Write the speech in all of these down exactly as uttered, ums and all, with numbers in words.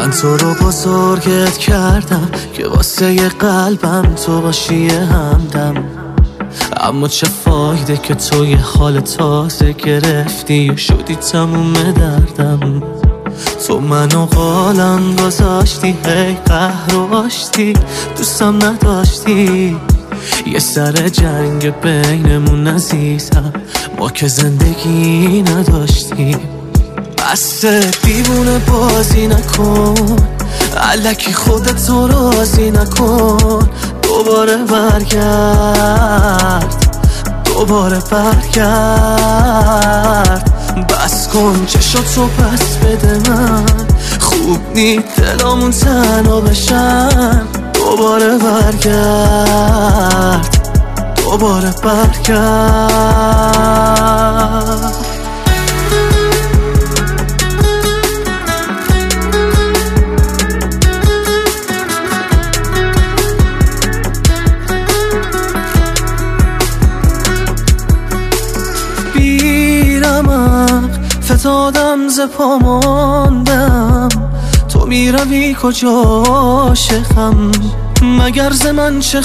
من تو رو بزرگت کردم که واسه ی قلبم تو باشی همدم، اما چه فایده که تو یه حال تازه گرفتی و شدی تموم دردم. تو منو قالم گذاشتی، هی قهر و آشتی، دوستم نداشتی. یه سر جنگ بینمون عزیزم، ما که زندگی نداشتیم. بس دیوونه بازی نکن، الکی خودتو راضی نکن. دوباره برگرد، دوباره برگرد. بس کن چشاتو پس بده من، خوب نی دلامون تنها بشن. دوباره برگرد، دوباره برگرد. فتادم ز پا ماندم، تو میروی کجا عاشقم؟ مگر ز من چه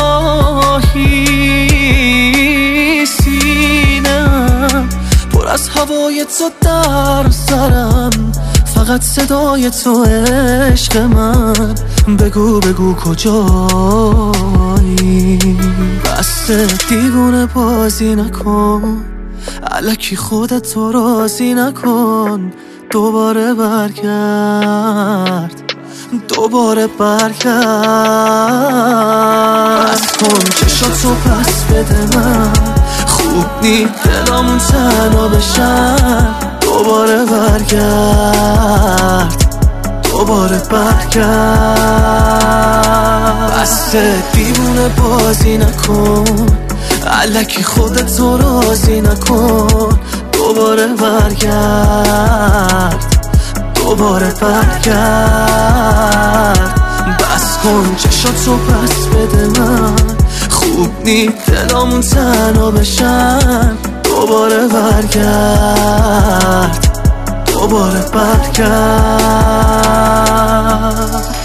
خواهی؟ سینم پر از هوای تو در سرم، فقط صدای تو عشق من. بگو بگو کجایی؟ بس دیوونه بازی نکن، الکی خودتو راضی نکن. دوباره برگرد، دوباره برگرد. بس کن چشاتو پس بده من، خوب نی دلامون تنها بشن. دوباره برگرد، دوباره برگرد. بس دیوونه بازی نکن، الکی خودتو راضی نکن. دوباره برگرد، دوباره برگرد. بس کن چشاتو پس بده من، خوب نی دلامون تنها بشن. دوباره برگرد، دوباره برگرد.